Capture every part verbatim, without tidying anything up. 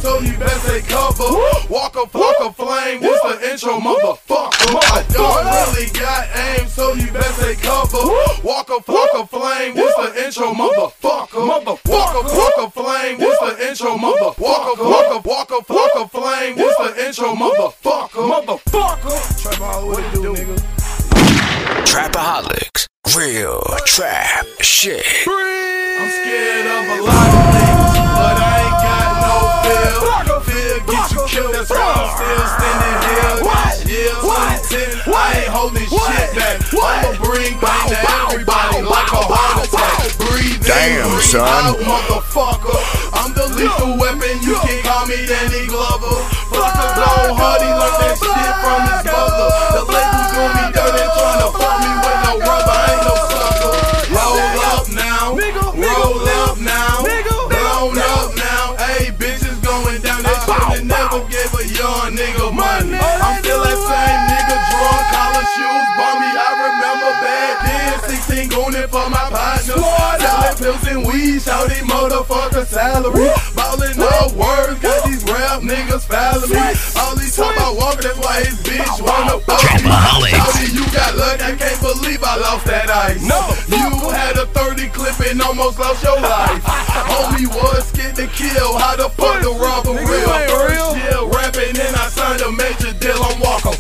so you better take cover. Walk a flock of flame, this the intro, motherfucker. I don't really got aim, so you better take cover. Walk a flock of flame, this the intro, motherfucker. Walk a flock of flame, this the intro, motherfucker. Walk a walk a walk a flock of flame, this the intro, motherfucker. Motherfucker. Trapaholics, what it do, nigga? Trapaholics, real trap shit. I'm scared of a lot of niggas, but I ain't got no fear. Fear get you killed, that's why I'm still standing here. Yeah, twenty ten, I ain't holding shit back. I'ma bring pain to everybody like a heart attack. Breathe in, breathe out, motherfucker. I'm the lethal weapon, you can call me Danny Glover. Fucker go hard, he learned that shit from his mother. The label do me dirty, tryna fuck me with no rubber, I ain't no sucker. Roll up now, roll up now, blown up now. Ayy, bitches going down, they should've never gave a young nigga money. I'm still that same nigga, drunk, collar shoes, bummy. I remember back then, sixteen goonin' for my partner. Selling pills and weed, shouting motherfucker salary. Ballin' all words, got these rap niggas fouling me. All these talk about walking, that's why his bitch wanna fuck me. Shouty, you got luck, I can't believe I lost that ice. You had a thirty clip and almost lost your life. Homie was scared to kill, how the fuck the robber real? First year rapping and I signed a major deal, I'm walking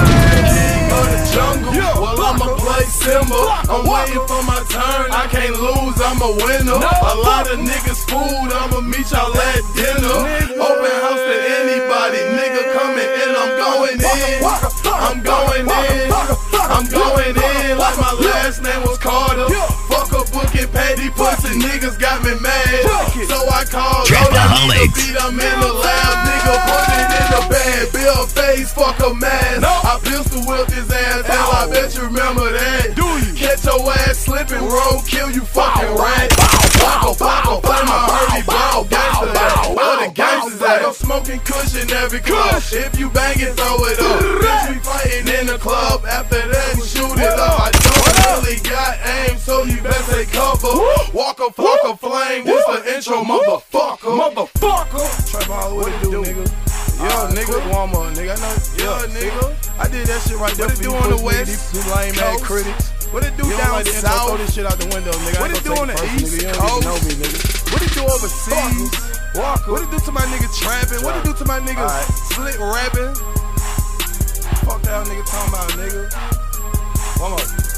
king of the jungle, well I'ma play Simba. I'm waiting for my turn, I can't lose, I'm a winner. A lot of niggas fooled, I'ma meet y'all at dinner. Open house to anybody, nigga coming in, I'm going in. I'm going in, I'm going in like my last name was Carter. Fuck a booking patty pussy, niggas got me mad. So I called Trapaholics. beat, I'm in the lab, nigga put it in the bag. Bill face, fuck a mask. I pistol whipped his ass, hell I bet you remember that. Catch your ass slipping, roll, kill you fucking rat. Bocco, bocco, play my hurdy ball, gangsta that. Where the gangsters at? I'm smoking cushion every club. If you bang it, throw it up. Bitch, we fighting in the club, after that shoot it up. I don't really got aim, so you better take cover. Walk a flock of flame, this the intro, motherfucker. Motherfucker. Trapaholics, what it do, nigga? Yeah, nigga, warm up, nigga. I know, yeah, nigga. I did that shit right there. What it do on the west? These lame ass critics. What it do down like south? Throw this shit out the window, nigga. What it do on the east coast? Know me, nigga. What it do overseas? Walker. What it do to my nigga trapping? What it do to my nigga slick rapping? Fuck that nigga talking about, nigga. Warm up.